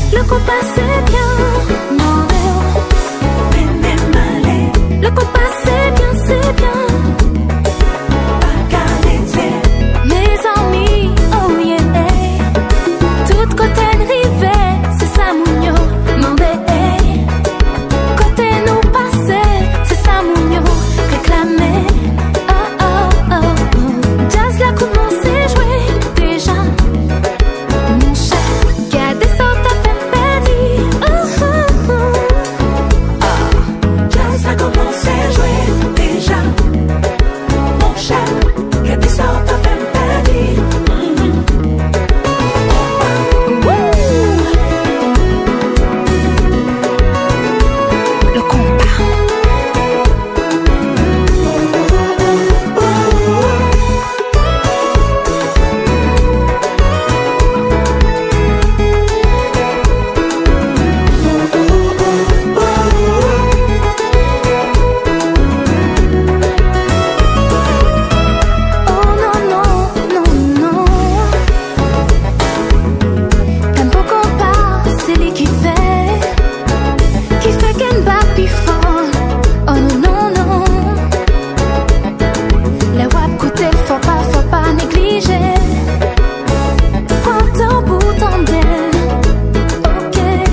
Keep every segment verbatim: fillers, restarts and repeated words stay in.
Le compas c'est bien, non, le compas c'est bien, c'est bien. Mes amis, oh yeah, tout côté rivé, c'est ça mounio, mandé. Côté nous passé, c'est ça mounio, réclamé. Oh oh oh oh, jazz là commencé jouer déjà. Mon cher, gardez ça ta fait pédi. Oh oh oh, jazz là commencé jouer déjà. Mon cher, gardez ça ta fait pédi. Le compas. Oh non, non, non, non. Tempo compas, c'est lui qui fait, qui fait qu'elle bat plus fort. Oh non, non, non. Les wap côté, faut pas, faut pas négliger. Prends ton bout d'elle, ok.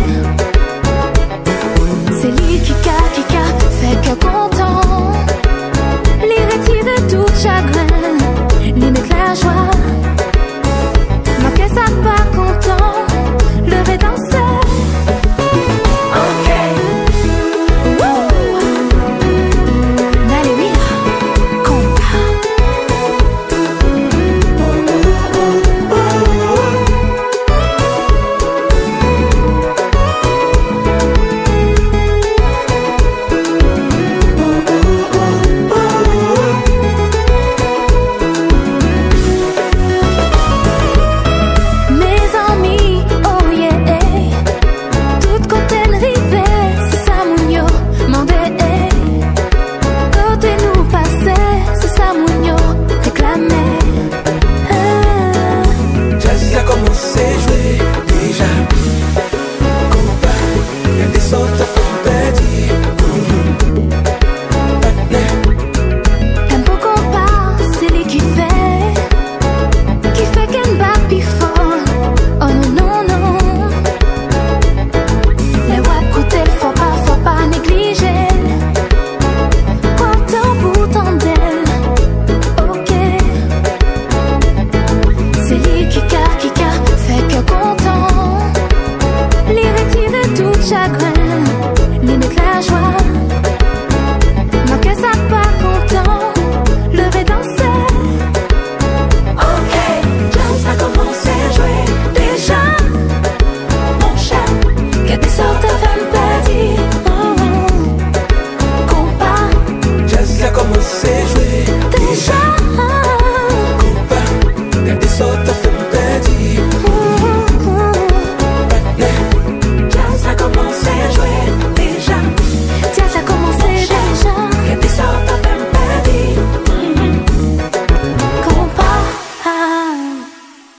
C'est lui qui ca, qui ca, fait que content. Les retirer tout chagrin, les mettre la joie. Manquer ça pas content, lever danser. Ok. Wouh. Allez oui là, compas. Mes amis, oh yeah, tout côté rivé, c'est ça mounio, mandé. Côté nous passé, c'est ça mounio, réclamé. Ah. Jazz a commencé à jouer déjà. Compas, y'a des sortes de pédi. Tempo compas, c'est lui qui fait, qui fait qu'elle bat plus fort. Oh non, non, non. Les wap côté, faut pas, faut pas négliger. Prends ton bout d'elle, ok. C'est lui qui ca, qui ca, fait que content. Les retirer tout chagrin.